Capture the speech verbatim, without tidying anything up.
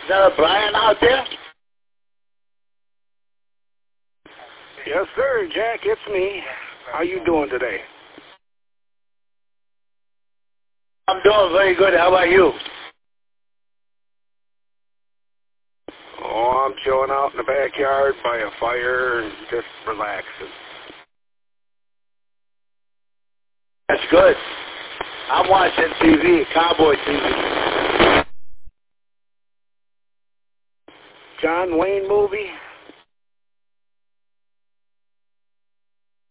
that a Brian out there? Yes, sir, Jack. It's me. How you doing today? I'm doing very good. How about you? Oh, I'm chilling out in the backyard by a fire and just relaxing. That's good. I'm watching T V, Cowboy T V. John Wayne movie?